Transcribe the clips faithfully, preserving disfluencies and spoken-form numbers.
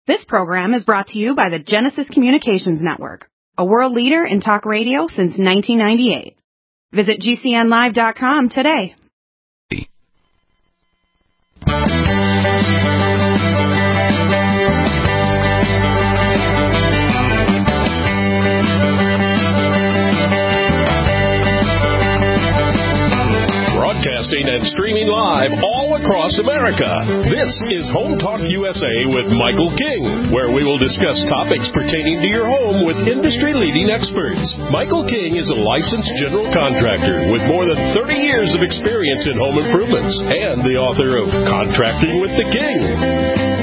This program is brought to you by the Genesis Communications Network, a world leader in talk radio since nineteen ninety-eight. Visit G C N live dot com today. Broadcasting and streaming live all across America. This is Home Talk U S A with Michael King, where we will discuss topics pertaining to your home with industry-leading experts. Michael King is a licensed general contractor with more than thirty years of experience in home improvements and the author of Contracting with the King.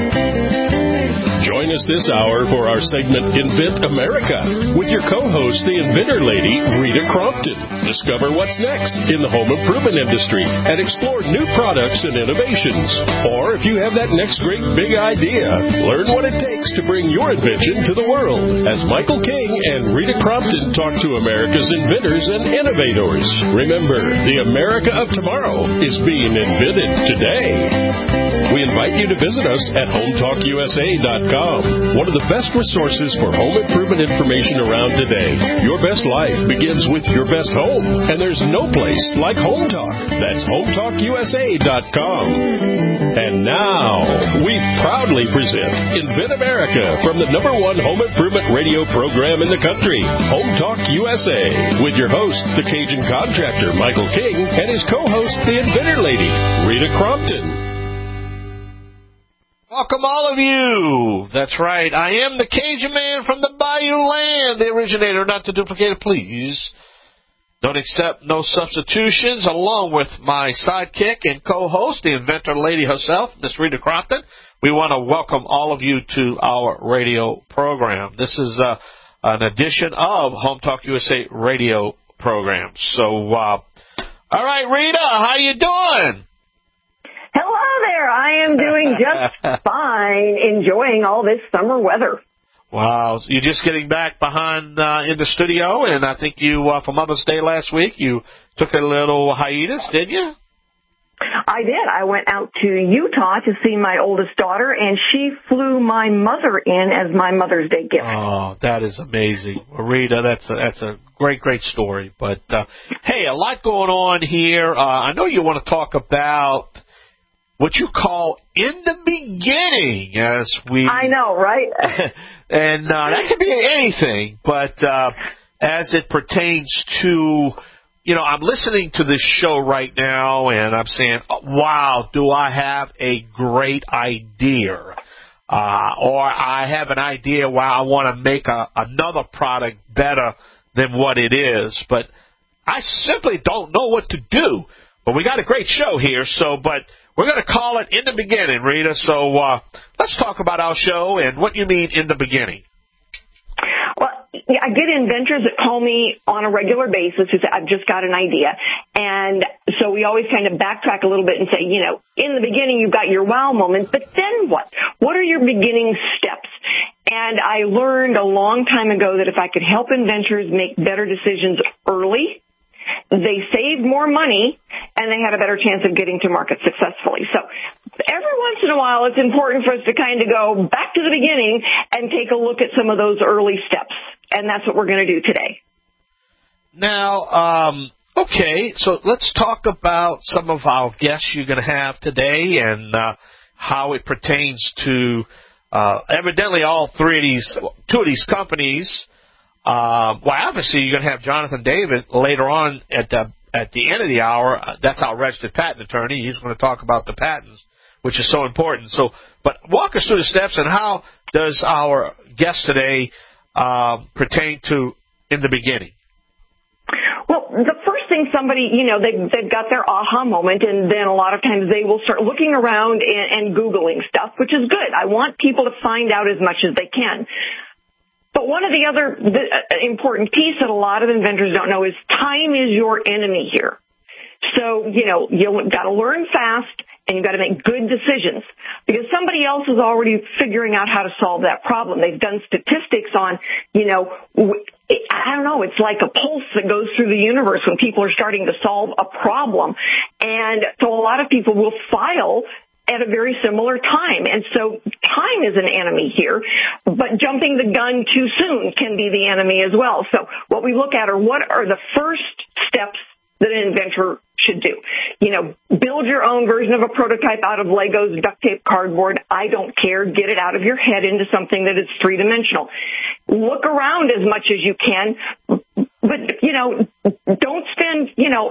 Join us this hour for our segment Invent America with your co-host, the inventor lady, Rita Crompton. Discover what's next in the home improvement industry and explore new products and innovations. Or if you have that next great big idea, learn what it takes to bring your invention to the world as Michael King and Rita Crompton talk to America's inventors and innovators. Remember, the America of tomorrow is being invented today. We invite you to visit us at home talk U S A dot com, one of the best resources for home improvement information around today. Your best life begins with your best home, and there's no place like Home Talk. That's home talk U S A dot com. And now, we proudly present Invent America from the number one home improvement radio program in the country, Home Talk U S A, with your host, the Cajun contractor, Michael King, and his co-host, the inventor lady, Rita Crompton. Welcome all of you. That's right. I am the Cajun man from the Bayou Land, the originator, not to duplicate it, please. Don't accept no substitutions, along with my sidekick and co-host, the inventor lady herself, Miss Rita Crompton. We want to welcome all of you to our radio program. This is uh, an edition of Home Talk U S A radio program. So, uh, all right, Rita, how you doing? Hello there. I am doing just fine, enjoying all this summer weather. Wow. You're just getting back behind uh, in the studio, and I think you, uh, for Mother's Day last week, you took a little hiatus, didn't you? I did. I went out to Utah to see my oldest daughter, and she flew my mother in as my Mother's Day gift. Oh, that is amazing. Well, Rita, that's a, that's a great, great story. But, uh, hey, a lot going on here. Uh, I know you want to talk about what you call in the beginning, as we... I know, right? and uh, that could be anything, but uh, as it pertains to, you know, I'm listening to this show right now, and I'm saying, oh, wow, do I have a great idea? Uh, or I have an idea where I want to make a, another product better than what it is, but I simply don't know what to do. But we got a great show here, so, but... we're going to call it In the Beginning, Rita. So uh, let's talk about our show and what you mean in the beginning. Well, I get inventors that call me on a regular basis who say, I've just got an idea. And so we always kind of backtrack a little bit and say, you know, in the beginning you've got your wow moments, but then what? What are your beginning steps? And I learned a long time ago that if I could help inventors make better decisions early, they saved more money, and they had a better chance of getting to market successfully. So every once in a while, it's important for us to kind of go back to the beginning and take a look at some of those early steps, and that's what we're going to do today. Now, um, okay, so let's talk about some of our guests you're going to have today and uh, how it pertains to uh, evidently all three of these, two of these companies. Uh, well, obviously, you're going to have Jonathan David later on at the at the end of the hour. Uh, that's our registered patent attorney. He's going to talk about the patents, which is so important. So, but walk us through the steps and how does our guest today uh, pertain to in the beginning? Well, the first thing somebody, you know, they've, they've got their aha moment, and then a lot of times they will start looking around and, and Googling stuff, which is good. I want people to find out as much as they can. But one of the other the, uh, important piece that a lot of inventors don't know is time is your enemy here. So, you know, you've got to learn fast and you've got to make good decisions because somebody else is already figuring out how to solve that problem. They've done statistics on, you know, I don't know, it's like a pulse that goes through the universe when people are starting to solve a problem. And so a lot of people will file at a very similar time. And so time is an enemy here, but jumping the gun too soon can be the enemy as well. So what we look at are what are the first steps that an inventor should do. You know, build your own version of a prototype out of Legos, duct tape, cardboard. I don't care. Get it out of your head into something that is three-dimensional. Look around as much as you can, but, you know, don't spend, you know,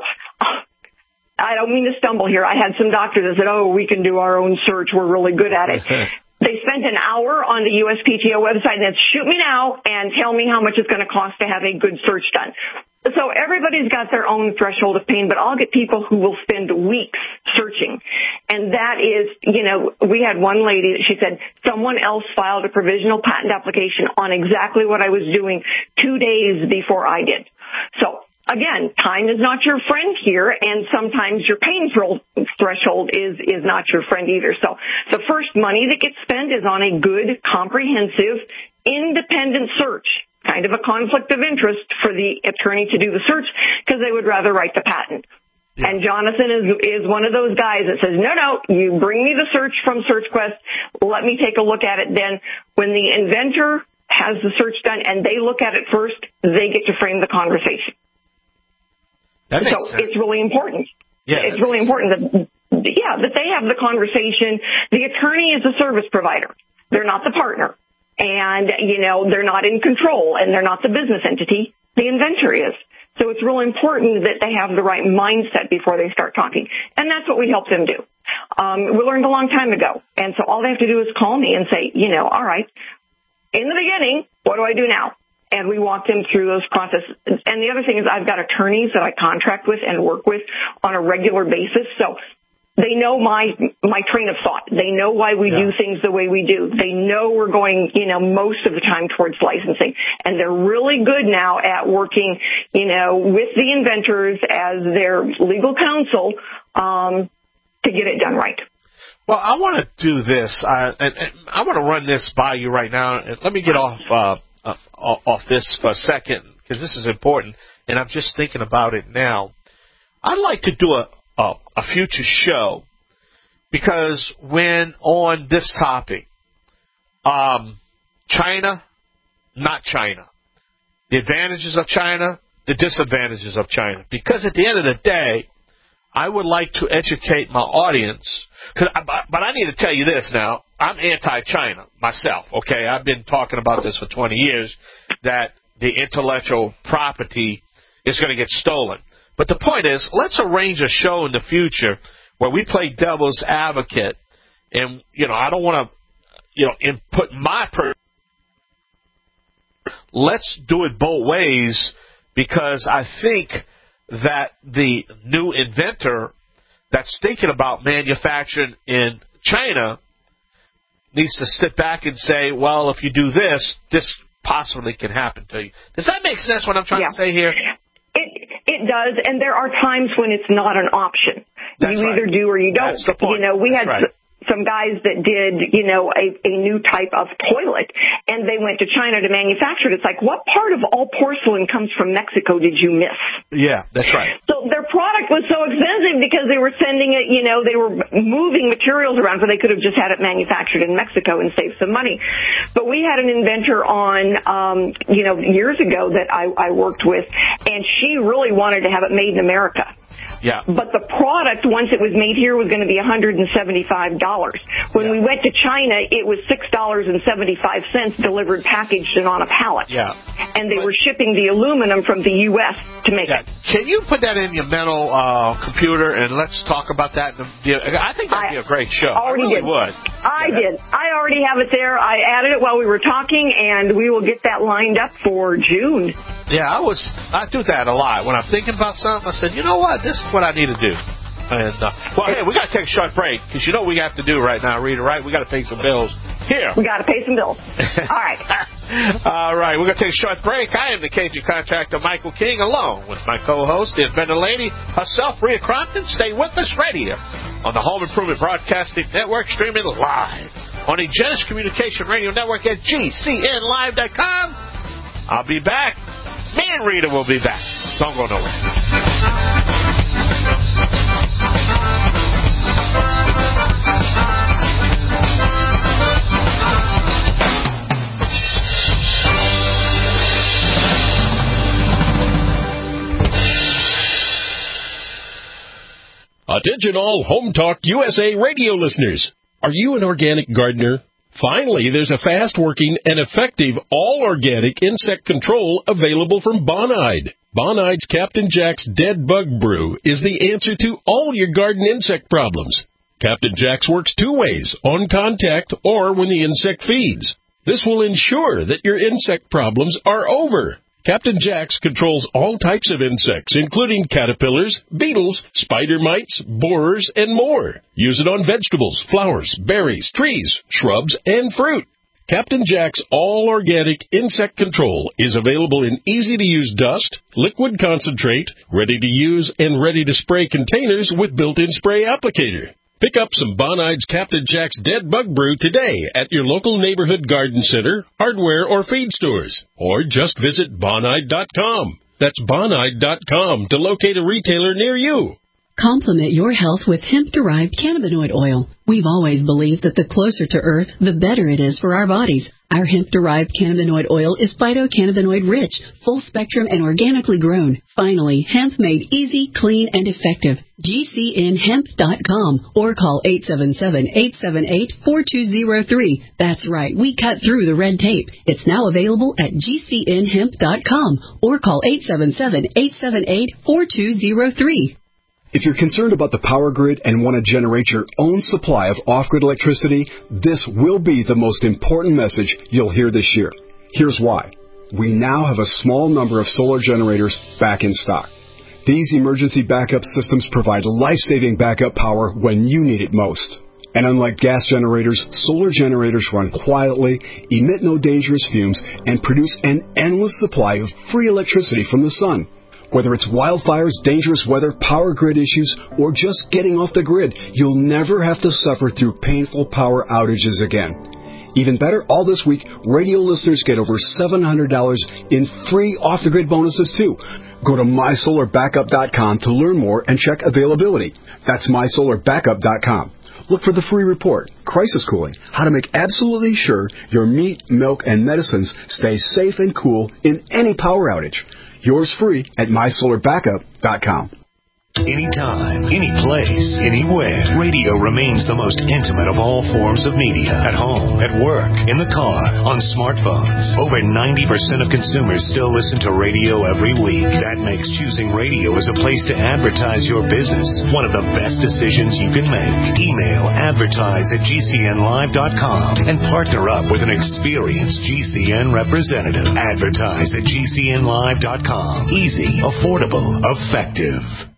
I don't mean to stumble here. I had some doctors that said, oh, we can do our own search. We're really good at it. They spent an hour on the U S P T O website and said, shoot me now and tell me how much it's going to cost to have a good search done. So everybody's got their own threshold of pain, but I'll get people who will spend weeks searching. And that is, you know, we had one lady that she said someone else filed a provisional patent application on exactly what I was doing two days before I did. So again, time is not your friend here, and sometimes your pain threshold is, is not your friend either. So the first money that gets spent is on a good, comprehensive, independent search. Kind of a conflict of interest for the attorney to do the search because they would rather write the patent. Yeah. And Jonathan is is one of those guys that says, no, no, you bring me the search from SearchQuest. Let me take a look at it. Then when the inventor has the search done and they look at it first, they get to frame the conversation. That makes so sense. It's really important. Yeah, it's really important that, yeah, that they have the conversation. The attorney is a service provider. They're not the partner. And, you know, they're not in control, and they're not the business entity. The inventor is. So it's really important that they have the right mindset before they start talking. And that's what we help them do. Um, we learned a long time ago. And so all they have to do is call me and say, you know, all right, in the beginning, what do I do now? And we walk them through those processes. And the other thing is I've got attorneys that I contract with and work with on a regular basis. So they know my my train of thought. They know why we yeah. do things the way we do. They know we're going, you know, most of the time towards licensing. And they're really good now at working, you know, with the inventors as their legal counsel um, to get it done right. Well, I want to do this. Uh, and, and I want to run this by you right now. And let me get off uh, uh, off this for a second because this is important. And I'm just thinking about it now. I'd like to do a Uh, a future show, because when on this topic, um, China, not China, the advantages of China, the disadvantages of China, because at the end of the day, I would like to educate my audience, cause I, but I need to tell you this now, I'm anti-China myself, okay? I've been talking about this for twenty years, that the intellectual property is going to get stolen. But the point is, let's arrange a show in the future where we play devil's advocate. And, you know, I don't want to, you know, input my per. Let's do it both ways, because I think that the new inventor that's thinking about manufacturing in China needs to sit back and say, well, if you do this, this possibly can happen to you. Does that make sense what I'm trying yeah. to say here? It it does, and there are times when it's not an option. That's you right. either do or you don't. That's the point. You know, we That's had right. some guys that did, you know, a, a new type of toilet, and they went to China to manufacture it. It's like, what part of all porcelain comes from Mexico did you miss? Yeah, that's right. So their product was so expensive because they were sending it, you know, they were moving materials around, so they could have just had it manufactured in Mexico and saved some money. But we had an inventor on, um, you know, years ago that I, I worked with, and she really wanted to have it made in America. Yeah. But the product, once it was made here, was going to be one hundred seventy-five dollars. When yeah. we went to China, it was six dollars and seventy-five cents delivered, packaged, and on a pallet. Yeah. And they but, were shipping the aluminum from the U S to make yeah. it. Can you put that in your mental uh, computer and let's talk about that? In the, I think that would be a great show. Already I really did. would. I yeah. did. I already have it there. I added it while we were talking, and we will get that lined up for June. Yeah, I was. I do that a lot. When I'm thinking about something, I said, you know what? This is what I need to do. And, uh, well, hey, we got to take a short break, because you know what we have to do right now, Rita, right? We got to pay some bills. Here. We got to pay some bills. All right. All right. We're going to take a short break. I am the Cajun contractor, Michael King, along with my co-host, the inventor lady herself, Rhea Crompton. Stay with us right here on the Home Improvement Broadcasting Network, streaming live on the Genesis Communication Radio Network at G C N live dot com. I'll be back. Me and Rita will be back. Don't go nowhere. Attention all Home Talk U S A radio listeners. Are you an organic gardener? Finally, there's a fast-working and effective all-organic insect control available from Bonide. Bonide's Captain Jack's Dead Bug Brew is the answer to all your garden insect problems. Captain Jack's works two ways, on contact or when the insect feeds. This will ensure that your insect problems are over. Captain Jack's controls all types of insects, including caterpillars, beetles, spider mites, borers, and more. Use it on vegetables, flowers, berries, trees, shrubs, and fruit. Captain Jack's all-organic insect control is available in easy-to-use dust, liquid concentrate, ready-to-use and ready-to-spray containers with built-in spray applicator. Pick up some Bonide's Captain Jack's Dead Bug Brew today at your local neighborhood garden center, hardware, or feed stores. Or just visit Bonide dot com. That's Bonide dot com to locate a retailer near you. Complement your health with hemp-derived cannabinoid oil. We've always believed that the closer to Earth, the better it is for our bodies. Our hemp-derived cannabinoid oil is phytocannabinoid-rich, full-spectrum, and organically grown. Finally, hemp made easy, clean, and effective. G C N hemp dot com or call eight seven seven, eight seven eight, four two zero three. That's right, we cut through the red tape. It's now available at G C N hemp dot com or call eight seven seven, eight seven eight, four two zero three. If you're concerned about the power grid and want to generate your own supply of off-grid electricity, this will be the most important message you'll hear this year. Here's why. We now have a small number of solar generators back in stock. These emergency backup systems provide life-saving backup power when you need it most. And unlike gas generators, solar generators run quietly, emit no dangerous fumes, and produce an endless supply of free electricity from the sun. Whether it's wildfires, dangerous weather, power grid issues, or just getting off the grid, you'll never have to suffer through painful power outages again. Even better, all this week, radio listeners get over seven hundred dollars in free off-the-grid bonuses, too. Go to my solar backup dot com to learn more and check availability. That's my solar backup dot com. Look for the free report, Crisis Cooling, how to make absolutely sure your meat, milk, and medicines stay safe and cool in any power outage. Yours free at my solar backup dot com. Anytime, any place, anywhere, radio remains the most intimate of all forms of media. At home, at work, in the car, on smartphones. Over ninety percent of consumers still listen to radio every week. That makes choosing radio as a place to advertise your business one of the best decisions you can make. Email advertise at G C N live dot com and partner up with an experienced G C N representative. Advertise at G C N live dot com. Easy, affordable, effective.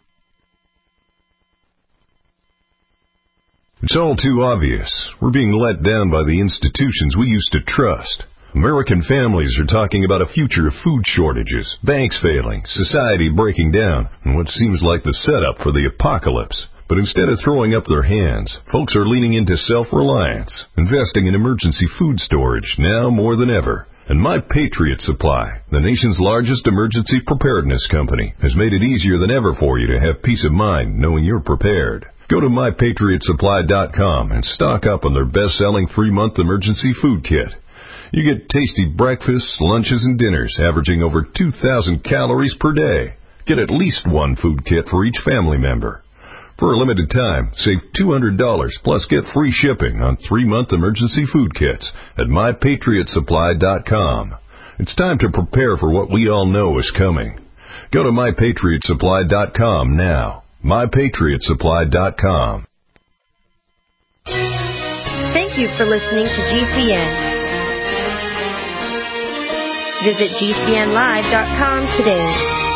It's all too obvious. We're being let down by the institutions we used to trust. American families are talking about a future of food shortages, banks failing, society breaking down, and what seems like the setup for the apocalypse. But instead of throwing up their hands, folks are leaning into self-reliance, investing in emergency food storage now more than ever. And My Patriot Supply, the nation's largest emergency preparedness company, has made it easier than ever for you to have peace of mind knowing you're prepared. Go to my patriot supply dot com and stock up on their best-selling three-month emergency food kit. You get tasty breakfasts, lunches, and dinners averaging over two thousand calories per day. Get at least one food kit for each family member. For a limited time, save two hundred dollars plus get free shipping on three-month emergency food kits at my patriot supply dot com. It's time to prepare for what we all know is coming. Go to my patriot supply dot com now. my patriot supply dot com. Thank you for listening to G C N. Visit G C N live dot com today.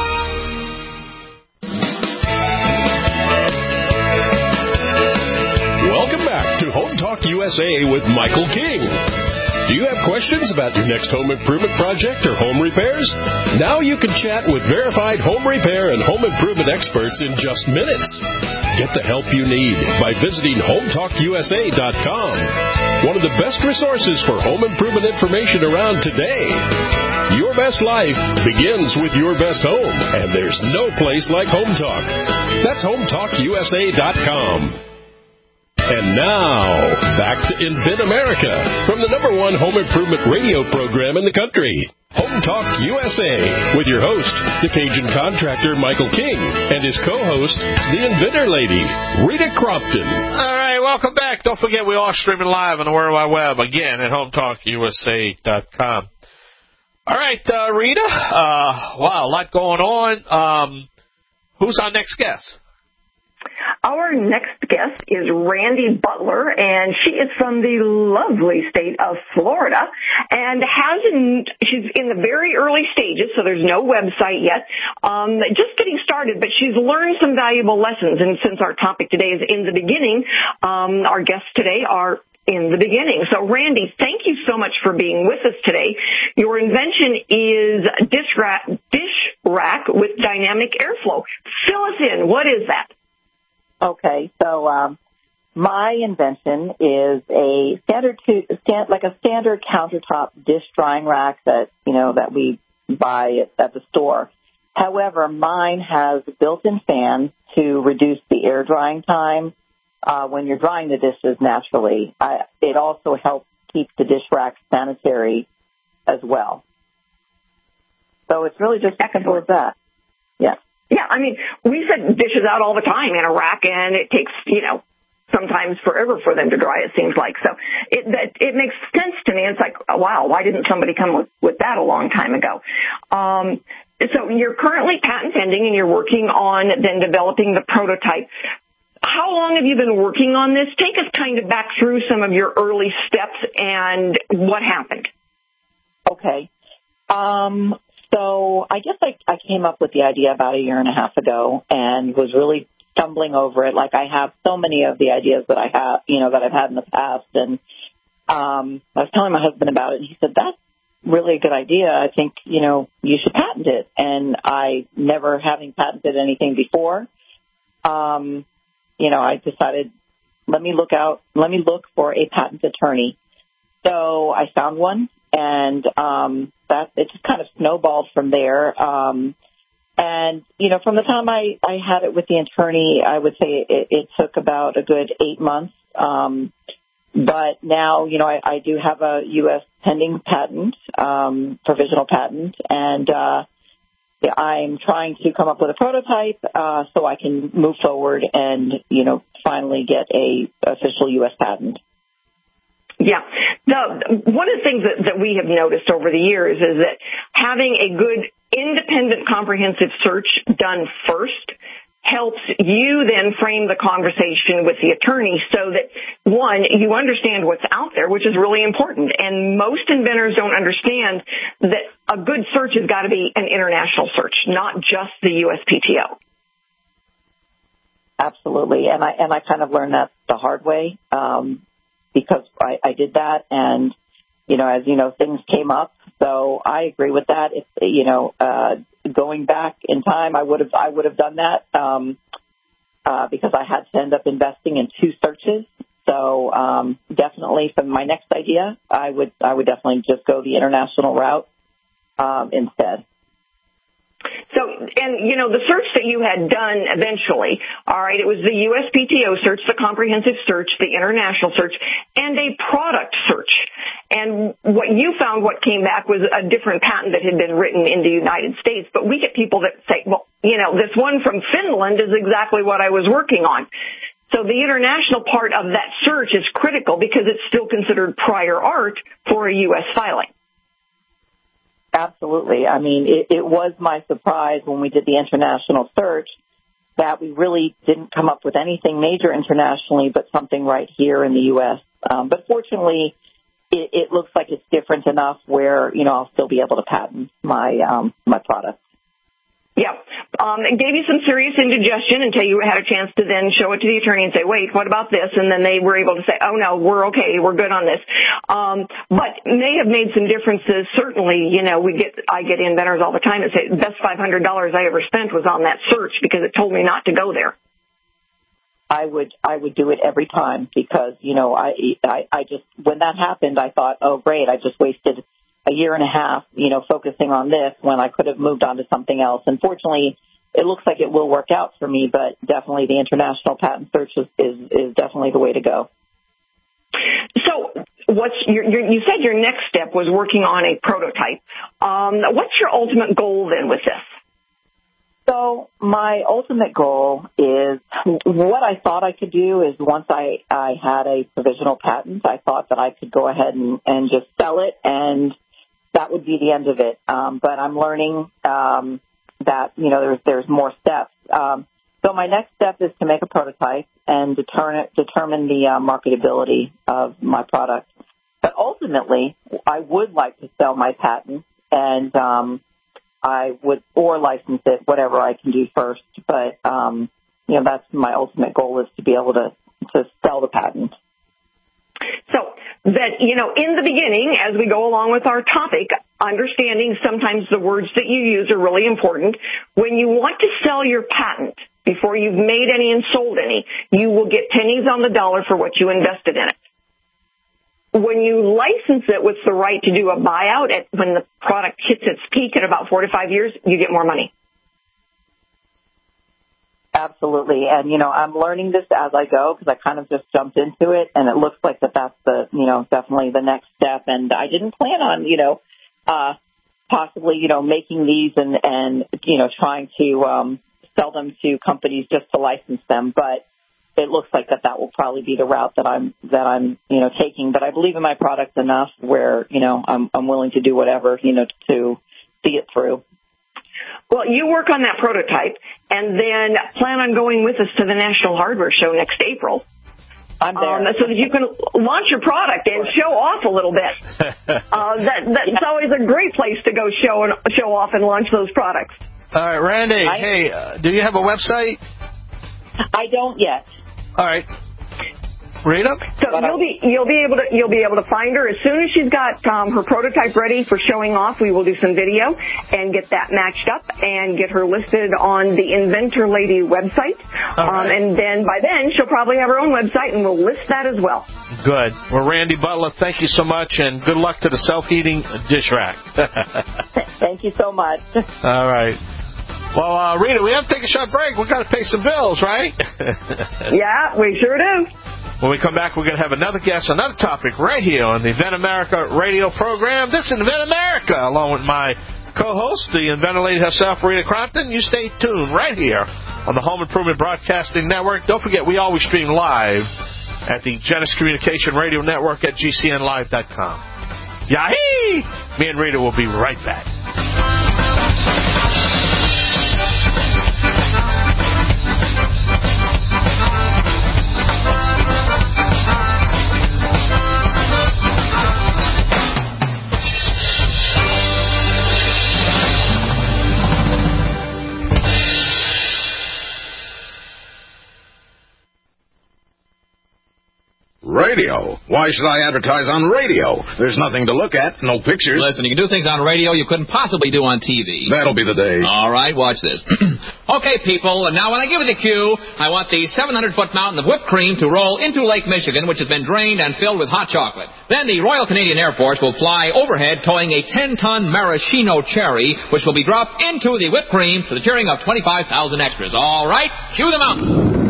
Welcome back to Home Talk U S A with Michael King. Do you have questions about your next home improvement project or home repairs? Now you can chat with verified home repair and home improvement experts in just minutes. Get the help you need by visiting home talk U S A dot com. One of the best resources for home improvement information around today. Your best life begins with your best home, and there's no place like Home Talk. That's home talk U S A dot com. And now, back to Invent America from the number one home improvement radio program in the country. Home Talk U S A with your host, the Cajun contractor Michael King, and his co-host, the inventor lady, Rita Crompton. All right, welcome back. Don't forget we are streaming live on the World Wide Web, again, at home talk U S A dot com. All right, uh, Rita, uh, wow, a lot going on. Um, who's our next guest? Our next guest is Randy Butler, and she is from the lovely state of Florida, and hasn't, she's in the very early stages, so there's no website yet, um, just getting started, but she's learned some valuable lessons, and since our topic today is in the beginning, um, our guests today are in the beginning. So, Randy, thank you so much for being with us today. Your invention is dish rack, dish rack with dynamic airflow. Fill us in. What is that? Okay, so um, my invention is a standard, to, stand, like a standard countertop dish drying rack that you know that we buy at, at the store. However, mine has a built-in fan to reduce the air drying time uh, when you're drying the dishes naturally. I, it also helps keep the dish rack sanitary as well. So it's really just as simple as that. Yeah. Yeah, I mean, we set dishes out all the time in a rack, and it takes, you know, sometimes forever for them to dry, it seems like. So it that, it makes sense to me. It's like, oh, wow, why didn't somebody come with, with that a long time ago? Um, so you're currently patent pending, and you're working on then developing the prototype. How long have you been working on this? Take us kind of back through some of your early steps and what happened. Okay. Um So I guess I, I came up with the idea about a year and a half ago and was really stumbling over it. Like I have so many of the ideas that I have, you know, that I've had in the past. And um, I was telling my husband about it, and he said, that's really a good idea. I think, you know, you should patent it. And I, never having patented anything before, um, you know, I decided, let me look out, let me look for a patent attorney. So I found one. And um, that it just kind of snowballed from there. Um, and, you know, from the time I, I had it with the attorney, I would say it, it took about a good eight months. Um, but now, you know, I, I do have a U S pending patent, um, provisional patent, and uh, I'm trying to come up with a prototype uh, so I can move forward and, you know, finally get a official U S patent. Yeah. The, one of the things that, that we have noticed over the years is that having a good independent comprehensive search done first helps you then frame the conversation with the attorney so that, one, you understand what's out there, which is really important. And most inventors don't understand that a good search has got to be an international search, not just the U S P T O. Absolutely. And I, and I kind of learned that the hard way. Um, because I, I did that, and, you know, as you know, things came up. So I agree with that. If, you know, uh, going back in time, I would have, I would have done that, um, uh, because I had to end up investing in two searches. So, um, definitely for my next idea, I would, I would definitely just go the international route, um, instead. So, and, you know, the search that you had done eventually, all right, it was the U S P T O search, the comprehensive search, the international search, and a product search. And what you found, what came back was a different patent that had been written in the United States. But we get people that say, well, you know, this one from Finland is exactly what I was working on. So the international part of that search is critical because it's still considered prior art for a U S filing. Absolutely. I mean, it, it was my surprise when we did the international search that we really didn't come up with anything major internationally, but something right here in the U S. Um, but fortunately, it, it looks like it's different enough where, you know, I'll still be able to patent my um, my product. Yeah. Um, it gave you some serious indigestion until you had a chance to then show it to the attorney and say, wait, what about this? And then they were able to say, oh, no, we're okay. We're good on this. Um, but may have made some differences. Certainly, you know, we get, I get inventors all the time that say the best five hundred dollars I ever spent was on that search because it told me not to go there. I would, I would do it every time because, you know, I, I, I just, when that happened, I thought, oh, great, I just wasted a year and a half, you know, focusing on this when I could have moved on to something else. Unfortunately, it looks like it will work out for me, but definitely the international patent search is, is, is definitely the way to go. So what's your, your, you said your next step was working on a prototype. Um, what's your ultimate goal then with this? So my ultimate goal is what I thought I could do is once I, I had a provisional patent, I thought that I could go ahead and, and just sell it, and that would be the end of it. Um, but I'm learning um, that, you know, there's, there's more steps. Um, so my next step is to make a prototype and determine, determine the uh, marketability of my product. But ultimately, I would like to sell my patent and um I would, or license it, whatever I can do first. But, um, you know, that's my ultimate goal, is to be able to, to sell the patent. So that, you know, in the beginning, as we go along with our topic, understanding sometimes the words that you use are really important. When you want to sell your patent, before you've made any and sold any, you will get pennies on the dollar for what you invested in it. When you license it with the right to do a buyout at when the product hits its peak in about four to five years, you get more money. Absolutely. And, you know, I'm learning this as I go because I kind of just jumped into it, and it looks like that that's the, you know, definitely the next step. And I didn't plan on, you know, uh, possibly, you know, making these and, and, you know, trying to um, sell them to companies just to license them. But it looks like that that will probably be the route that I'm, that I'm, you know, taking. But I believe in my product enough where, you know, I'm, I'm willing to do whatever, you know, to see it through. Well, you work on that prototype and then plan on going with us to the National Hardware Show next April. I'm there. Um, so that you can launch your product and show off a little bit. uh, that, that's yeah. always a great place to go show and show off and launch those products. All right, Randy, I, hey, uh, do you have a website? I don't yet. All right. Rita? So you'll be you'll be able to you'll be able to find her as soon as she's got um, her prototype ready for showing off. We will do some video and get that matched up and get her listed on the Inventor Lady website. Um, right. And then by then she'll probably have her own website, and we'll list that as well. Good. Well, Randy Butler, thank you so much, and good luck to the self-heating dish rack. Thank you so much. All right. Well, uh, Rita, we have to take a short break. We've got to pay some bills, right? Yeah, we sure do. When we come back, we're going to have another guest, another topic right here on the Invent America radio program. This is Invent America, along with my co-host, the Inventor Lady herself, Rita Crompton. You stay tuned right here on the Home Improvement Broadcasting Network. Don't forget, we always stream live at the Genesis Communication Radio Network at G C N live dot com. Yahee! Me and Rita will be right back. Radio? Why should I advertise on radio? There's nothing to look at, no pictures. Listen, you can do things on radio you couldn't possibly do on T V. That'll be the day. All right, watch this. Okay, people, and now when I give you the cue, I want the seven hundred foot mountain of whipped cream to roll into Lake Michigan, which has been drained and filled with hot chocolate. Then the Royal Canadian Air Force will fly overhead towing a ten ton maraschino cherry, which will be dropped into the whipped cream to the cheering of twenty-five thousand extras. All right, cue the mountain.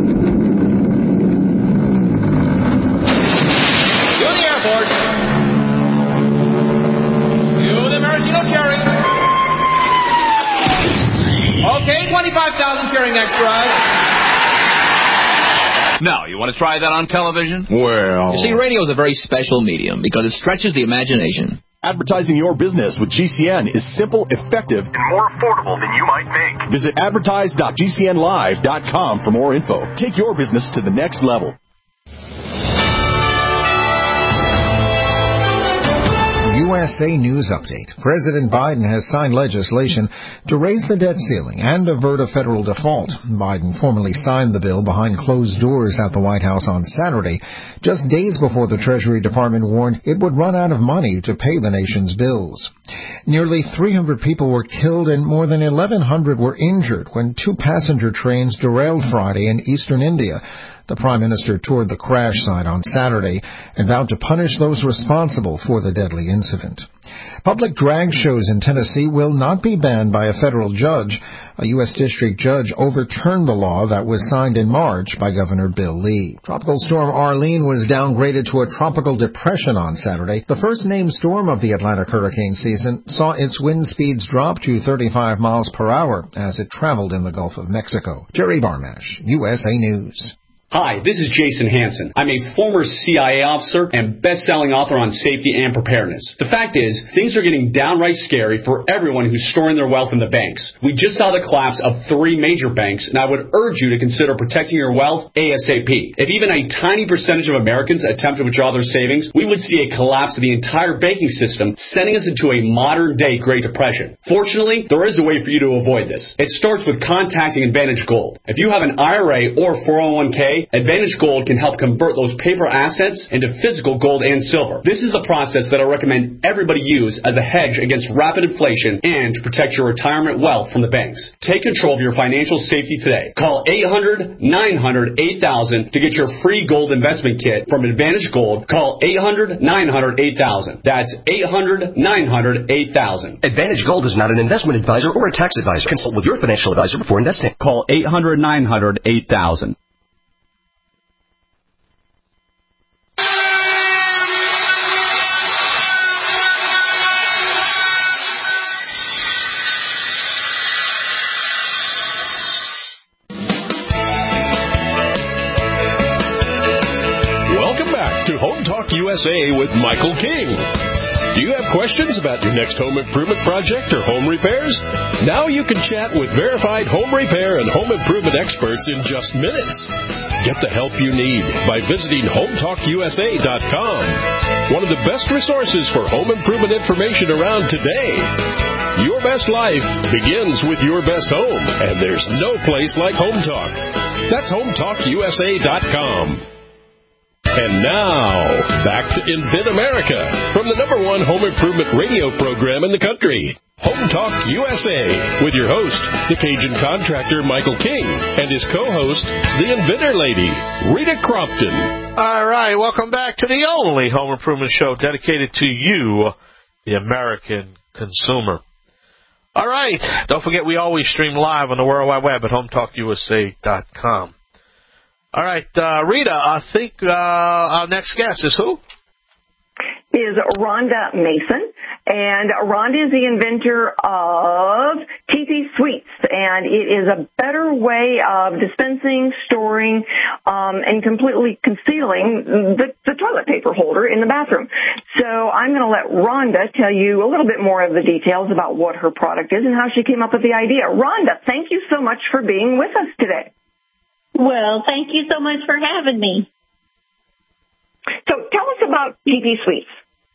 Okay, twenty-five thousand cheering extras. Now, you want to try that on television? Well... You see, radio is a very special medium because it stretches the imagination. Advertising your business with G C N is simple, effective, and more affordable than you might think. Visit advertise dot G C N live dot com for more info. Take your business to the next level. U S A News Update. President Biden has signed legislation to raise the debt ceiling and avert a federal default. Biden formally signed the bill behind closed doors at the White House on Saturday, just days before the Treasury Department warned it would run out of money to pay the nation's bills. Nearly three hundred people were killed and more than eleven hundred were injured when two passenger trains derailed Friday in eastern India. The Prime Minister toured the crash site on Saturday and vowed to punish those responsible for the deadly incident. Public drag shows in Tennessee will not be banned by a federal judge. A U S district judge overturned the law that was signed in March by Governor Bill Lee. Tropical storm Arlene was downgraded to a tropical depression on Saturday. The first named storm of the Atlantic hurricane season saw its wind speeds drop to thirty-five miles per hour as it traveled in the Gulf of Mexico. Jerry Barmash, U S A News. Hi, this is Jason Hansen. I'm a former C I A officer and best-selling author on safety and preparedness. The fact is, things are getting downright scary for everyone who's storing their wealth in the banks. We just saw the collapse of three major banks, and I would urge you to consider protecting your wealth ASAP. If even a tiny percentage of Americans attempt to withdraw their savings, we would see a collapse of the entire banking system, sending us into a modern-day Great Depression. Fortunately, there is a way for you to avoid this. It starts with contacting Advantage Gold. If you have an I R A or four oh one k, Advantage Gold can help convert those paper assets into physical gold and silver. This is the process that I recommend everybody use as a hedge against rapid inflation and to protect your retirement wealth from the banks. Take control of your financial safety today. Call eight hundred, nine hundred, eight thousand to get your free gold investment kit from Advantage Gold. Call eight hundred, nine hundred, eight thousand. That's eight hundred, nine hundred, eight thousand. Advantage Gold is not an investment advisor or a tax advisor. Consult with your financial advisor before investing. Call eight hundred, nine hundred, eight thousand. Home Talk U S A with Michael King. Do you have questions about your next home improvement project or home repairs? Now you can chat with verified home repair and home improvement experts in just minutes. Get the help you need by visiting home talk U S A dot com. One of the best resources for home improvement information around today. Your best life begins with your best home, and there's no place like Home Talk. That's home talk U S A dot com. And now, back to Invent America from the number one home improvement radio program in the country, Home Talk U S A, with your host, the Cajun contractor Michael King, and his co-host, the Inventor Lady, Rita Crompton. All right, welcome back to the only home improvement show dedicated to you, the American consumer. All right, don't forget we always stream live on the World Wide Web at home talk U S A dot com. All right, uh, Rita, I think uh, our next guest is who? Is Rhonda Mason. And Rhonda is the inventor of T P Suites, and it is a better way of dispensing, storing, um, and completely concealing the, the toilet paper holder in the bathroom. So I'm going to let Rhonda tell you a little bit more of the details about what her product is and how she came up with the idea. Rhonda, thank you so much for being with us today. Well, thank you so much for having me. So tell us about T P Suites.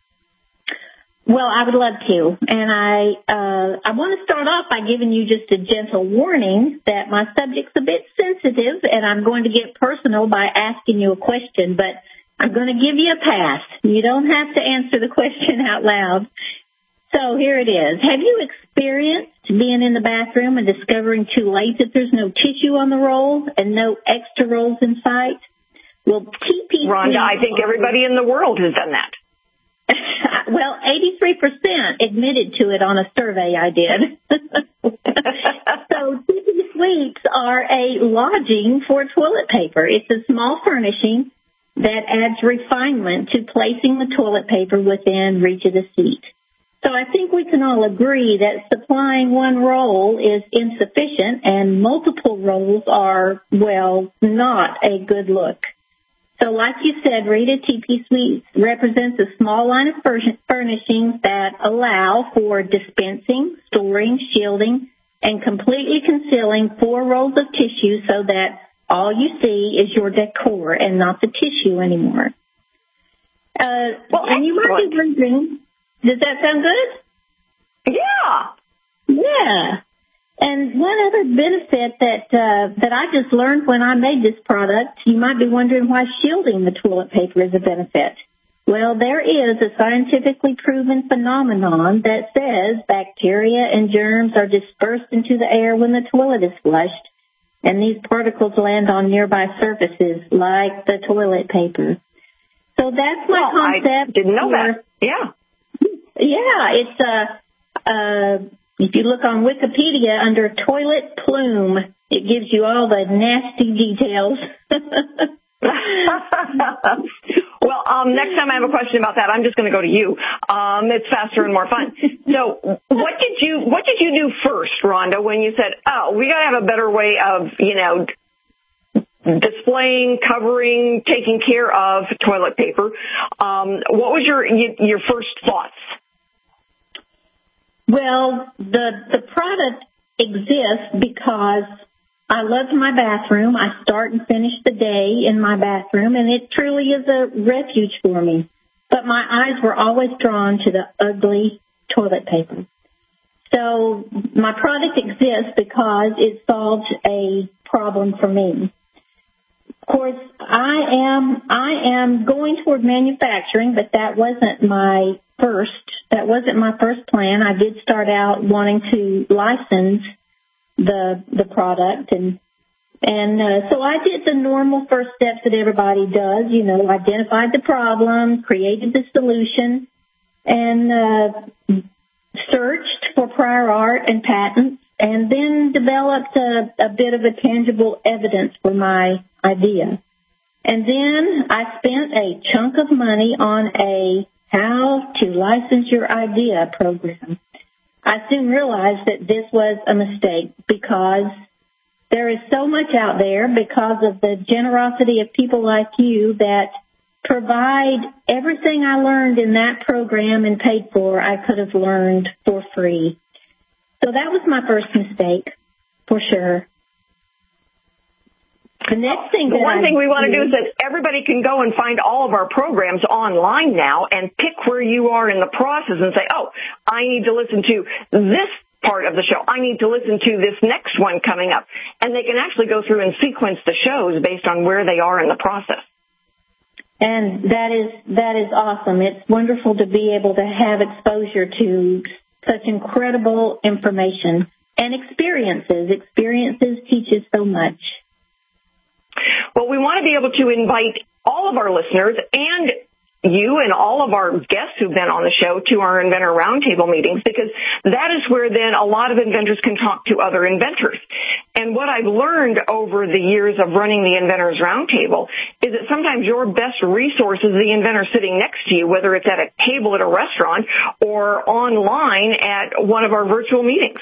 Well, I would love to. And I uh, I want to start off by giving you just a gentle warning that my subject's a bit sensitive, and I'm going to get personal by asking you a question, but I'm going to give you a pass. You don't have to answer the question out loud. So here it is. Have you experienced being in the bathroom and discovering too late that there's no tissue on the roll and no extra rolls in sight? Well, T P. Rhonda, I think everybody in the world has done that. Well, eighty-three percent admitted to it on a survey I did. So T P Suites are a lodging for toilet paper. It's a small furnishing that adds refinement to placing the toilet paper within reach of the seat. So I think we can all agree that supplying one roll is insufficient and multiple rolls are, well, not a good look. So like you said, Rita, T P Suites represents a small line of furnishings that allow for dispensing, storing, shielding, and completely concealing four rolls of tissue so that all you see is your decor and not the tissue anymore. Uh, well, and you might be wondering, does that sound good? Yeah. Yeah. And one other benefit that uh, that I just learned when I made this product, you might be wondering why shielding the toilet paper is a benefit. Well, there is a scientifically proven phenomenon that says bacteria and germs are dispersed into the air when the toilet is flushed, and these particles land on nearby surfaces like the toilet paper. So that's my well, concept. I didn't know for, that. Yeah. Yeah, it's uh, uh, if you look on Wikipedia under toilet plume, it gives you all the nasty details. Well, um, next time I have a question about that, I'm just going to go to you. Um, it's faster and more fun. So, what did you what did you do first, Rhonda, when you said, "Oh, we got to have a better way of, you know, displaying, covering, taking care of toilet paper"? Um, what was your your first thoughts? Well, the the product exists because I loved my bathroom. I start and finish the day in my bathroom, and it truly is a refuge for me. But my eyes were always drawn to the ugly toilet paper. So my product exists because it solves a problem for me. Of course, I am I am going toward manufacturing, but that wasn't my first. That wasn't my first plan. I did start out wanting to license the the product, and and uh, so I did the normal first steps that everybody does. You know, identified the problem, created the solution, and uh, searched for prior art and patents, and then developed a, a bit of a tangible evidence for my idea. And then I spent a chunk of money on a how to license your idea program. I soon realized that this was a mistake because there is so much out there because of the generosity of people like you that provide everything I learned in that program and paid for, I could have learned for free. So that was my first mistake, for sure. The next thing the that one I thing we want to do do is that everybody can go and find all of our programs online now and pick where you are in the process and say, oh, I need to listen to this part of the show. I need to listen to this next one coming up. And they can actually go through and sequence the shows based on where they are in the process. And that is that is awesome. It's wonderful to be able to have exposure to such incredible information and experiences. Experiences teach us so much. Well, we want to be able to invite all of our listeners and you and all of our guests who've been on the show to our Inventor Roundtable meetings, because that is where then a lot of inventors can talk to other inventors. And what I've learned over the years of running the Inventors Roundtable is that sometimes your best resource is the inventor sitting next to you, whether it's at a table at a restaurant or online at one of our virtual meetings.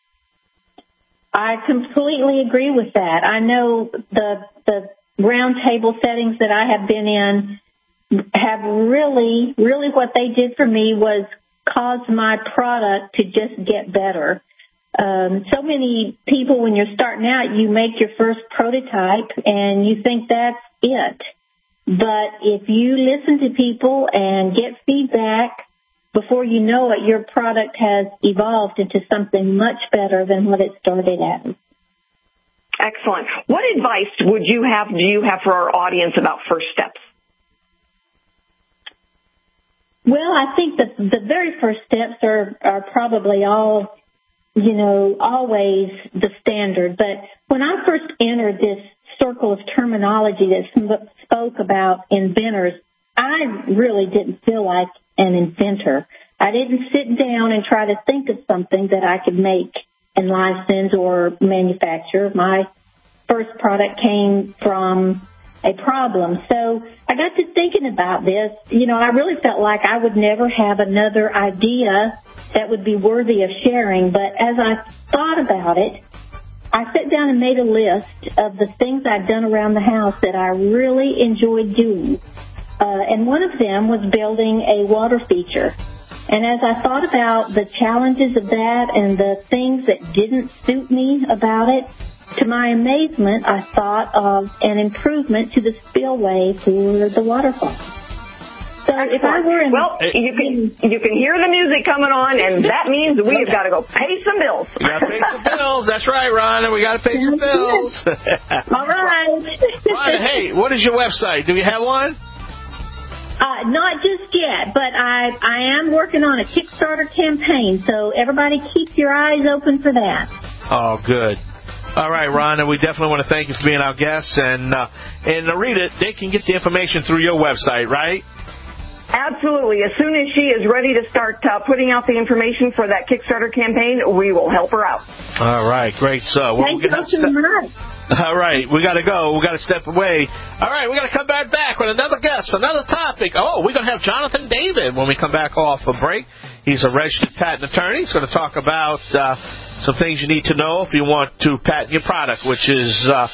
I completely agree with that. I know the the roundtable settings that I have been in have really, really what they did for me was cause my product to just get better. Um, so many people, when you're starting out, you make your first prototype and you think that's it. But if you listen to people and get feedback, before you know it, your product has evolved into something much better than what it started as. Excellent. What advice would you have, do you have for our audience about first steps? Well, I think that the very first steps are, are probably all, you know, always the standard. But when I first entered this circle of terminology that spoke about inventors, I really didn't feel like an inventor. I didn't sit down and try to think of something that I could make and license or manufacture. My first product came from a problem. So I got to thinking about this. You know, I really felt like I would never have another idea that would be worthy of sharing. But as I thought about it, I sat down and made a list of the things I'd done around the house that I really enjoyed doing. Uh, and one of them was building a water feature. And as I thought about the challenges of that and the things that didn't suit me about it, to my amazement, I thought of an improvement to the spillway for the waterfall. So if I were in well, you can you can hear the music coming on, and that means we have got to go pay some bills. We got to pay some bills. That's right, Rhonda. We got to pay some bills. All right. Rhonda, hey, what is your website? Do you have one? Uh, not just yet, but I I am working on a Kickstarter campaign, so everybody keep your eyes open for that. Oh, good. All right, Rhonda, we definitely want to thank you for being our guest. And, uh, and Narita, they can get the information through your website, right? Absolutely. As soon as she is ready to start uh, putting out the information for that Kickstarter campaign, we will help her out. All right, great. So well, Thank you so much. All right, we got to go. We got to step away. All right, we got to come back back with another guest, another topic. Oh, we're going to have Jonathan David when we come back off a break. He's a registered patent attorney. He's going to talk about uh, some things you need to know if you want to patent your product, which is... Uh,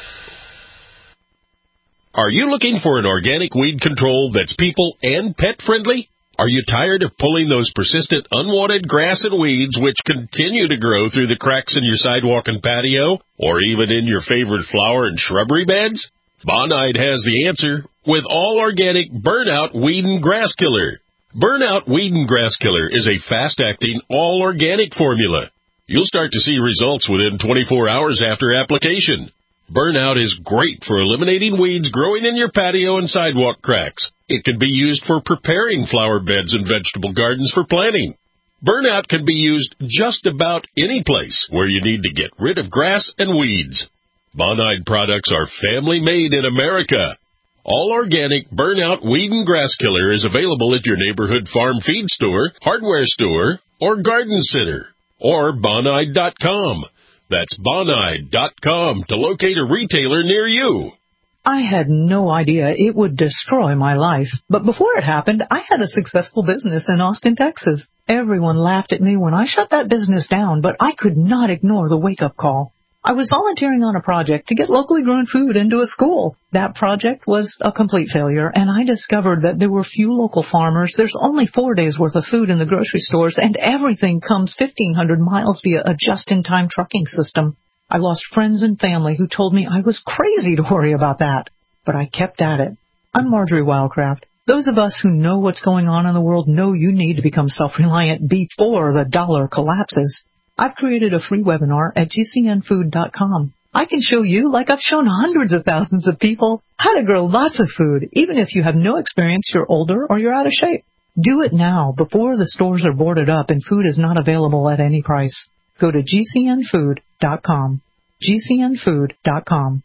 Are you looking for an organic weed control that's people and pet friendly? Are you tired of pulling those persistent unwanted grass and weeds which continue to grow through the cracks in your sidewalk and patio, or even in your favorite flower and shrubbery beds? Bonide has the answer with all organic Burnout Weed and Grass Killer. Burnout Weed and Grass Killer is a fast-acting, all-organic formula. You'll start to see results within twenty-four hours after application. Burnout is great for eliminating weeds growing in your patio and sidewalk cracks. It can be used for preparing flower beds and vegetable gardens for planting. Burnout can be used just about any place where you need to get rid of grass and weeds. Bonide products are family-made in America. All organic Burnout Weed and Grass Killer is available at your neighborhood farm feed store, hardware store, or garden center, or bonide dot com. That's bonide dot com to locate a retailer near you. I had no idea it would destroy my life. But before it happened, I had a successful business in Austin, Texas. Everyone laughed at me when I shut that business down, but I could not ignore the wake-up call. I was volunteering on a project to get locally grown food into a school. That project was a complete failure, and I discovered that there were few local farmers. There's only four days' worth of food in the grocery stores, and everything comes fifteen hundred miles via a just-in-time trucking system. I lost friends and family who told me I was crazy to worry about that, but I kept at it. I'm Marjorie Wildcraft. Those of us who know what's going on in the world know you need to become self-reliant before the dollar collapses. I've created a free webinar at G C N food dot com. I can show you, like I've shown hundreds of thousands of people, how to grow lots of food, even if you have no experience, you're older, or you're out of shape. Do it now, before the stores are boarded up and food is not available at any price. Go to G C N food dot com. G C N food dot com.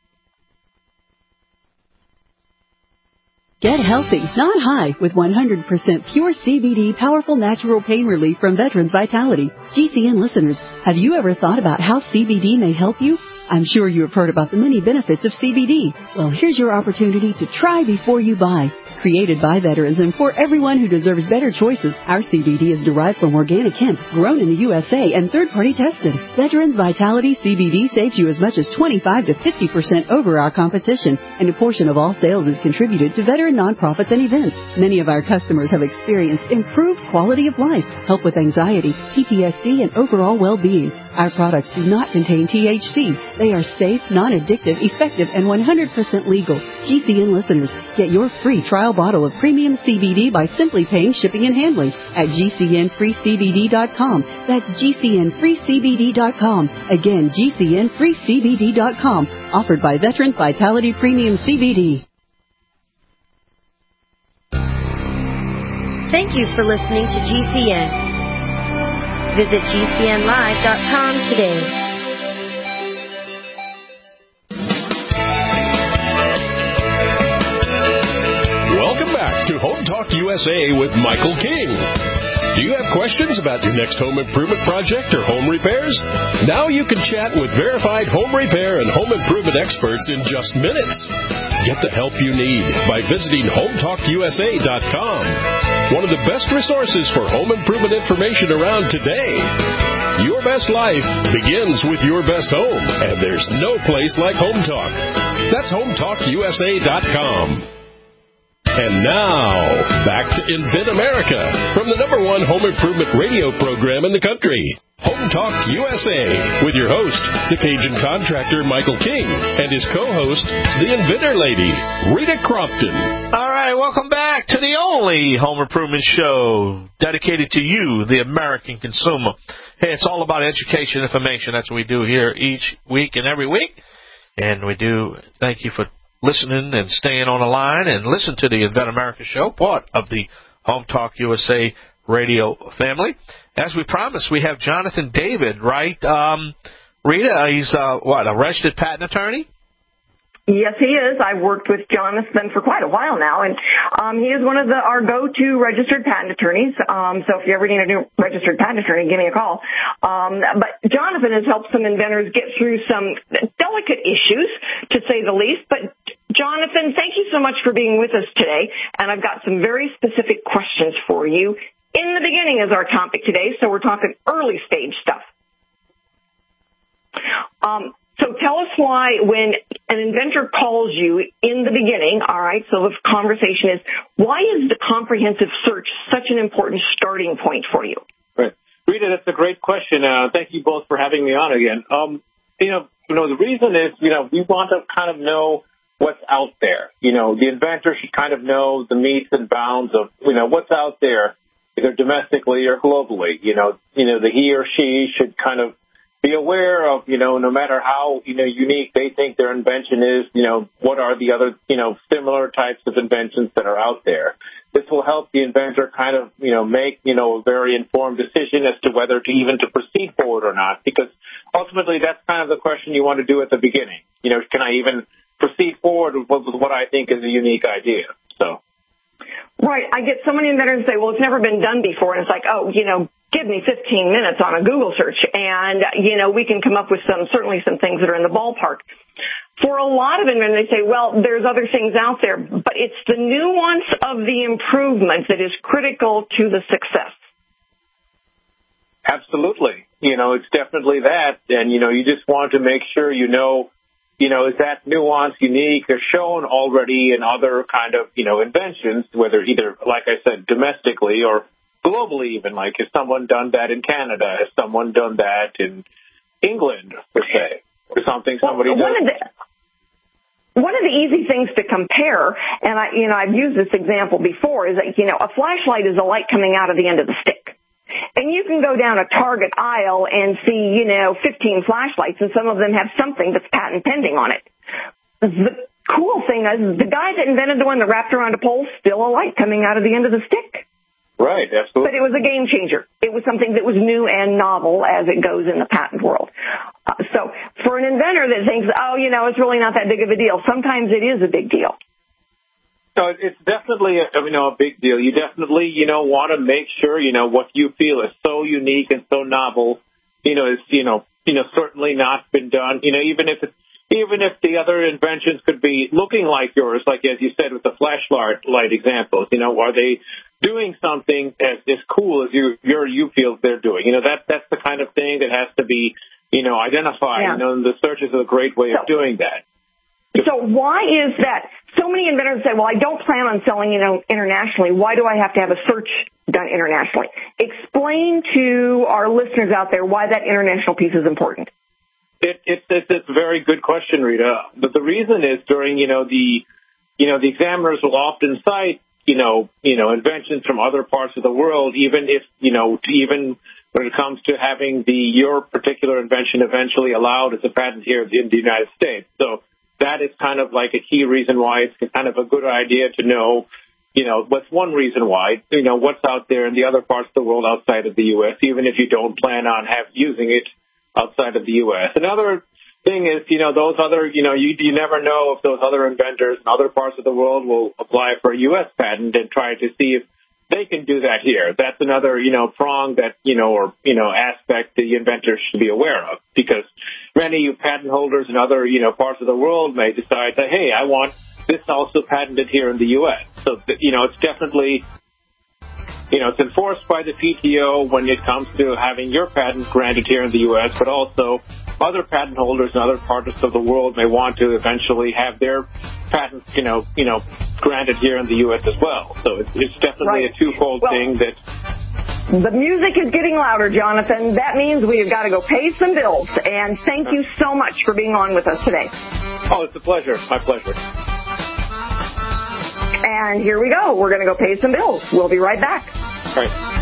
Get healthy, not high, with one hundred percent pure C B D powerful natural pain relief from Veterans Vitality. G C N listeners, have you ever thought about how C B D may help you? I'm sure you have heard about the many benefits of C B D. Well, here's your opportunity to try before you buy. Created by veterans and for everyone who deserves better choices, our C B D is derived from organic hemp, grown in the U S A and third-party tested. Veterans Vitality C B D saves you as much as twenty-five to fifty percent over our competition, and a portion of all sales is contributed to veteran nonprofits and events. Many of our customers have experienced improved quality of life, help with anxiety, P T S D, and overall well-being. Our products do not contain T H C. They are safe, non-addictive, effective, and one hundred percent legal. G C N listeners, get your free trial bottle of premium C B D by simply paying shipping and handling at G C N free C B D dot com. That's G C N free C B D dot com. Again, G C N free C B D dot com. Offered by Veterans Vitality Premium C B D. Thank you for listening to G C N. Visit G C N live dot com today. Welcome back to Home Talk U S A with Michael King. Do you have questions about your next home improvement project or home repairs? Now you can chat with verified home repair and home improvement experts in just minutes. Get the help you need by visiting home talk U S A dot com. One of the best resources for home improvement information around today. Your best life begins with your best home, and there's no place like Home Talk. That's home talk U S A dot com. And now, back to Invent America from the number one home improvement radio program in the country, Home Talk U S A, with your host, the Cajun contractor Michael King, and his co-host, the Inventor Lady, Rita Crompton. All right, welcome back to the only home improvement show dedicated to you, the American consumer. Hey, it's all about education information. That's what we do here each week and every week. And we do thank you for listening and staying on the line and listen to the Invent America show, part of the Home Talk U S A radio family. As we promised, we have Jonathan David, right? Um, Rita, he's, uh, what, a registered patent attorney? Yes, he is. I've worked with Jonathan for quite a while now, and um, he is one of the our go-to registered patent attorneys. Um, so if you ever need a new registered patent attorney, give me a call. Um, but Jonathan has helped some inventors get through some delicate issues, to say the least. But Jonathan, thank you so much for being with us today, and I've got some very specific questions for you. In the beginning is our topic today, so we're talking early stage stuff. Um, So tell us why when an inventor calls you in the beginning, all right, so the conversation is, why is the comprehensive search such an important starting point for you? Right. Rita, that's a great question. Uh, thank you both for having me on again. Um, you know, you know, the reason is, you know, we want to kind of know what's out there. You know, the inventor should kind of know the metes and bounds of, you know, what's out there, either domestically or globally. You know, you know, the he or she should kind of be aware of, you know, no matter how, you know, unique they think their invention is, you know, what are the other, you know, similar types of inventions that are out there. This will help the inventor kind of, you know, make, you know, a very informed decision as to whether to even to proceed forward or not, because ultimately that's kind of the question you want to do at the beginning. You know, can I even proceed forward with what I think is a unique idea? So. Right. I get so many inventors say, well, it's never been done before. And it's like, oh, you know, give me fifteen minutes on a Google search and, you know, we can come up with some, certainly some things that are in the ballpark. For a lot of inventors, they say, well, there's other things out there, but it's the nuance of the improvement that is critical to the success. Absolutely. You know, it's definitely that. And, you know, you just want to make sure you know, you know, is that nuance unique or shown already in other kind of, you know, inventions, whether either, like I said, domestically or globally even, like has someone done that in Canada? Has someone done that in England, per se, or something somebody well, one does? Of the, one of the easy things to compare, and I, you know, I've used this example before, is that, you know, a flashlight is a light coming out of the end of the stick. And you can go down a Target aisle and see, you know, fifteen flashlights, and some of them have something that's patent pending on it. The cool thing is the guy that invented the one that wrapped around a pole, still a light coming out of the end of the stick. Right, absolutely. But it was a game changer. It was something that was new and novel as it goes in the patent world. Uh, so for an inventor that thinks, oh, you know, it's really not that big of a deal, sometimes it is a big deal. So it's definitely, a, you know, a big deal. You definitely, you know, want to make sure, you know, what you feel is so unique and so novel, you know, is, you know, you know, certainly not been done. You know, even if it's, even if the other inventions could be looking like yours, like as you said with the flashlight light examples, you know, are they doing something as, as cool as you, your, you feel they're doing? You know, that that's the kind of thing that has to be, you know, identified. Yeah. You know, and the search is a great way so, of doing that. So why is that? So many inventors say, well, I don't plan on selling, you know, internationally. Why do I have to have a search done internationally? Explain to our listeners out there why that international piece is important. It, it, it's, it's a very good question, Rita. But the reason is during, you know, the, you know, the examiners will often cite, you know, you know, inventions from other parts of the world, even if, you know, to even when it comes to having the, your particular invention eventually allowed as a patent here in the United States. So that is kind of like a key reason why it's kind of a good idea to know, you know, what's one reason why, you know, what's out there in the other parts of the world outside of the U S, even if you don't plan on have using it outside of the U S. Another thing is, you know, those other, you know, you, you never know if those other inventors in other parts of the world will apply for a U S patent and try to see if they can do that here. That's another, you know, prong that, you know, or, you know, aspect the inventor should be aware of, because many patent holders in other, you know, parts of the world may decide that, hey, I want this also patented here in the U S. So, you know, it's definitely, you know, it's enforced by the P T O when it comes to having your patent granted here in the U S, but also other patent holders in other parts of the world may want to eventually have their patents, you know, you know, granted here in the U S as well. So it's, it's definitely right. a twofold well, thing that. The music is getting louder, Jonathan. That means we've got to go pay some bills. And thank you so much for being on with us today. Oh, it's a pleasure. My pleasure. And here we go. We're going to go pay some bills. We'll be right back. All right.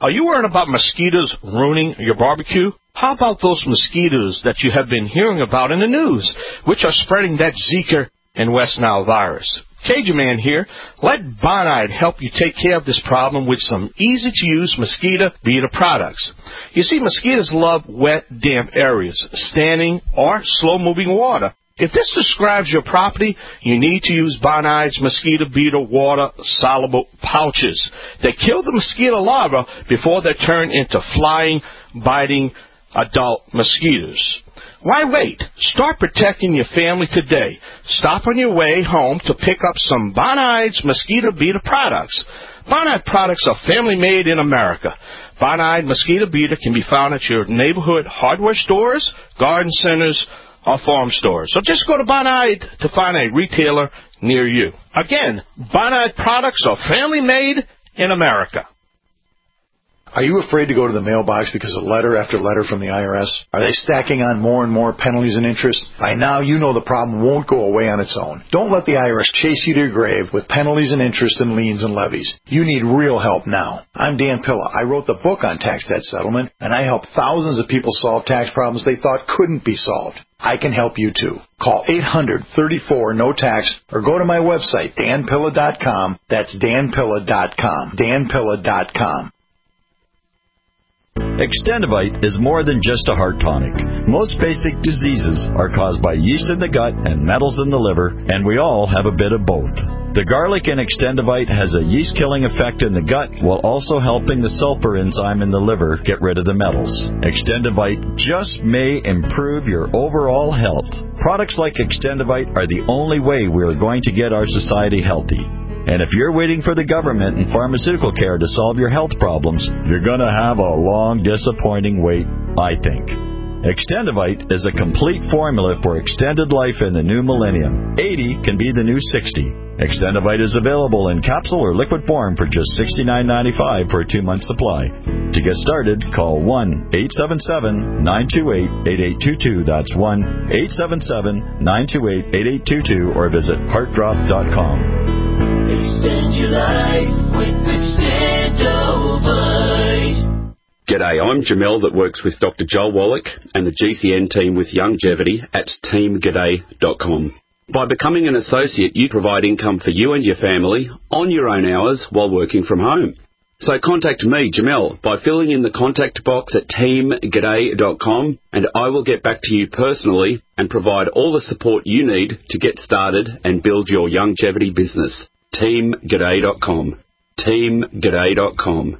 Are you worried about mosquitoes ruining your barbecue? How about those mosquitoes that you have been hearing about in the news, which are spreading that Zika and West Nile virus? Cajun Man here. Let Bonide help you take care of this problem with some easy-to-use mosquito beater products. You see, mosquitoes love wet, damp areas, standing or slow-moving water. If this describes your property, you need to use Bonide's mosquito beater water soluble pouches. They kill the mosquito larvae before they turn into flying, biting adult mosquitoes. Why wait? Start protecting your family today. Stop on your way home to pick up some Bonide's mosquito beater products. Bonide products are family-made in America. Bonide mosquito beater can be found at your neighborhood hardware stores, garden centers, or farm stores. So just go to Bonide to find a retailer near you. Again, Bonide products are family-made in America. Are you afraid to go to the mailbox because of letter after letter from the I R S? Are they stacking on more and more penalties and interest? By now, you know the problem won't go away on its own. Don't let the I R S chase you to your grave with penalties and interest and liens and levies. You need real help now. I'm Dan Pilla. I wrote the book on tax debt settlement, and I help thousands of people solve tax problems they thought couldn't be solved. I can help you too. Call eight hundred, thirty-four, no tax or go to my website, dan pilla dot com. That's dan pilla dot com. dan pilla dot com. Extendivite is more than just a heart tonic. Most basic diseases are caused by yeast in the gut and metals in the liver, and we all have a bit of both. The garlic in Extendivite has a yeast-killing effect in the gut while also helping the sulfur enzyme in the liver get rid of the metals. Extendivite just may improve your overall health. Products like Extendivite are the only way we are going to get our society healthy. And if you're waiting for the government and pharmaceutical care to solve your health problems, you're going to have a long, disappointing wait, I think. Extendivite is a complete formula for extended life in the new millennium. eighty can be the new sixty. Extendivite is available in capsule or liquid form for just sixty-nine ninety-five for a two-month supply. To get started, call one eight seven seven, nine two eight, eight eight two two. That's one eight seven seven, nine two eight, eight eight two two or visit heart drop dot com. Extend your life with Extendivite. G'day, I'm Jamel that works with Doctor Joel Wallach and the G C N team with Longevity at team g'day dot com. By becoming an associate, you provide income for you and your family on your own hours while working from home. So contact me, Jamel, by filling in the contact box at team g'day dot com, and I will get back to you personally and provide all the support you need to get started and build your longevity business. team g'day dot com. team g'day dot com.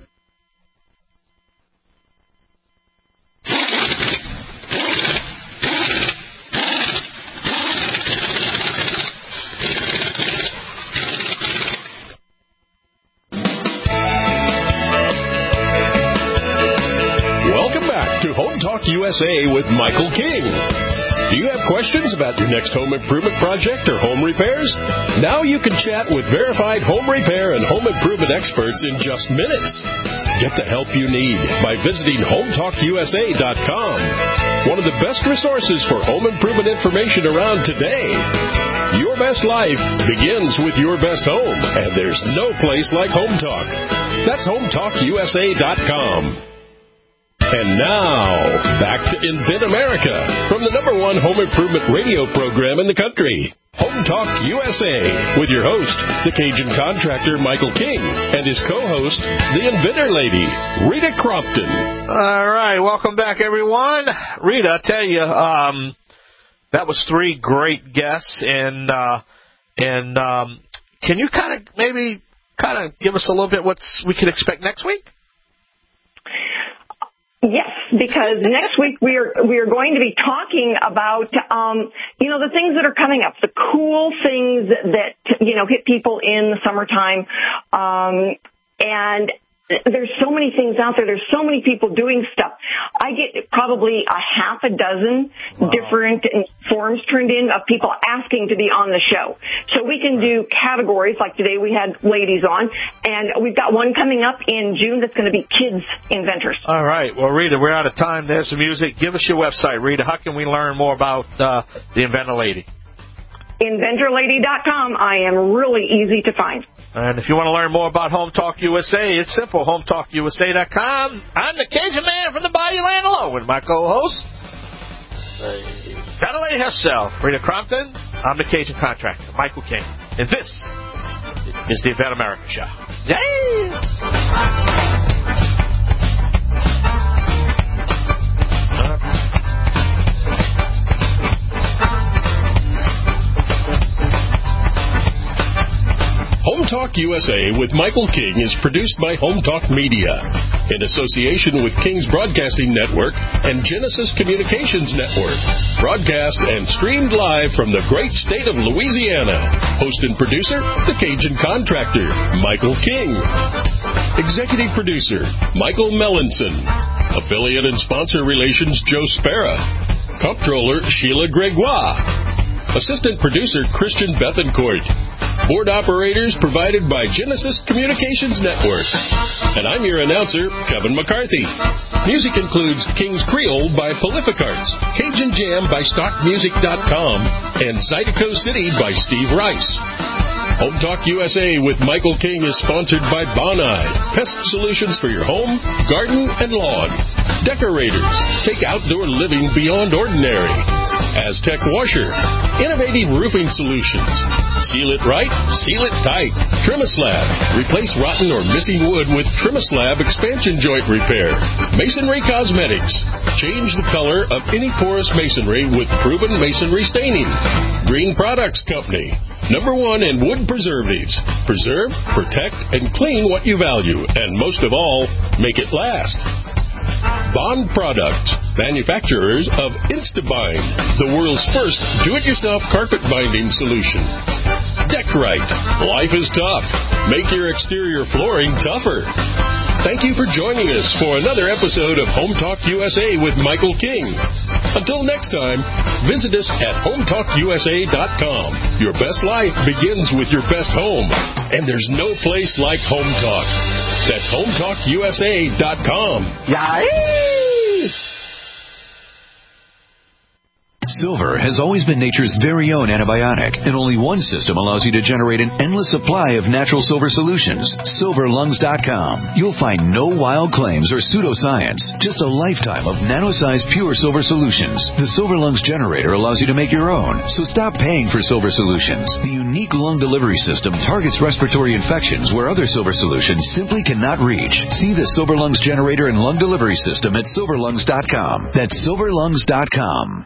Home Talk U S A with Michael King. Do you have questions about your next home improvement project or home repairs? Now you can chat with verified home repair and home improvement experts in just minutes. Get the help you need by visiting home talk u s a dot com. One of the best resources for home improvement information around today. Your best life begins with your best home, and there's no place like Home Talk. That's home talk u s a dot com. And now, back to Invent America from the number one home improvement radio program in the country, Home Talk U S A, with your host, the Cajun contractor Michael King, and his co-host, the Inventor Lady, Rita Crompton. All right, welcome back, everyone. Rita, I tell you, um, that was three great guests, and uh, and um, can you kind of maybe kind of give us a little bit what we can expect next week? Yes, because next week we are we are going to be talking about um, you know the things that are coming up, the cool things that you know hit people in the summertime, um, and there's so many things out there. There's so many people doing stuff. I get probably a half a dozen wow. different forms turned in of people asking to be on the show. So we can do categories, like today we had ladies on, and we've got one coming up in June that's going to be kids inventors. All right. Well, Rita, we're out of time. There's the music. Give us your website, Rita. How can we learn more about uh, the Inventor Lady? inventor lady dot com. I am really easy to find. And if you want to learn more about Home Talk U S A, it's simple, home talk U S A dot com. I'm the Cajun man from the Bayou Land alone with my co-host, Got a lady herself, Rita Crompton. I'm the Cajun contractor, Michael King. And this is the Event America Show. Yay! Home Talk U S A with Michael King is produced by Home Talk Media in association with King's Broadcasting Network and Genesis Communications Network. Broadcast and streamed live from the great state of Louisiana. Host and producer, the Cajun contractor, Michael King. Executive producer, Michael Mellinson. Affiliate and sponsor relations, Joe Spera. Comptroller, Sheila Gregoire. Assistant producer, Christian Bethencourt. Board operators provided by Genesis Communications Network. And I'm your announcer, Kevin McCarthy. Music includes King's Creole by Prolific Arts, Cajun Jam by stock music dot com, and Zydeco City by Steve Rice. Home Talk U S A with Michael King is sponsored by Bonide, pest solutions for your home, garden, and lawn. Decorators, take outdoor living beyond ordinary. Aztec Washer, innovative roofing solutions. Seal it right, seal it tight. Trimislab, replace rotten or missing wood with Trimislab expansion joint repair. Masonry Cosmetics, change the color of any porous masonry with proven masonry staining. Green Products Company, number one in wood preservatives. Preserve, protect, and clean what you value, and most of all, make it last. Bond Products, manufacturers of Instabind, the world's first do-it-yourself carpet binding solution. Deckrite, life is tough. Make your exterior flooring tougher. Thank you for joining us for another episode of Home Talk U S A with Michael King. Until next time, visit us at home talk U S A dot com. Your best life begins with your best home, and there's no place like Home Talk. That's home talk U S A dot com. Yay! Silver has always been nature's very own antibiotic, and only one system allows you to generate an endless supply of natural silver solutions. silver lungs dot com. You'll find no wild claims or pseudoscience, just a lifetime of nano-sized pure silver solutions. The Silver Lungs generator allows you to make your own, so stop paying for silver solutions. The unique lung delivery system targets respiratory infections where other silver solutions simply cannot reach. See the Silver Lungs generator and lung delivery system at silver lungs dot com. That's silver lungs dot com.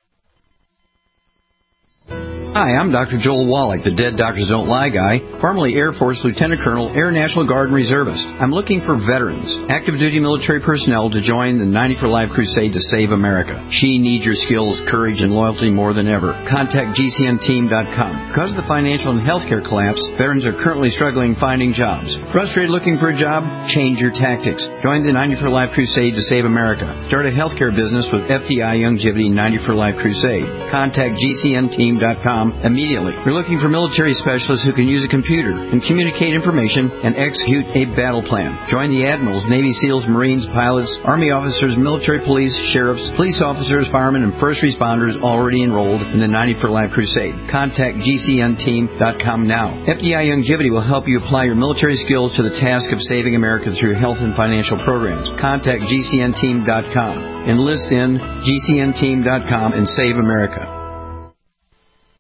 Hi, I'm Doctor Joel Wallach, the Dead Doctors Don't Lie guy, formerly Air Force Lieutenant Colonel, Air National Guard Reservist. I'm looking for veterans, active duty military personnel to join the ninety for Life crusade to save America. She needs your skills, courage, and loyalty more than ever. Contact G C N team dot com. Because of the financial and healthcare collapse, veterans are currently struggling finding jobs. Frustrated looking for a job? Change your tactics. Join the ninety for Life crusade to save America. Start a healthcare business with F T I Longevity ninety for Life crusade. Contact G C N team dot com immediately. We're looking for military specialists who can use a computer and communicate information and execute a battle plan. Join the admirals, Navy SEALs, Marines, pilots, Army officers, military police, sheriffs, police officers, firemen, and first responders already enrolled in the ninety for Life crusade. Contact G C N team dot com now. F T I Longevity will help you apply your military skills to the task of saving America through health and financial programs. Contact G C N team dot com. Enlist in G C N team dot com and save America.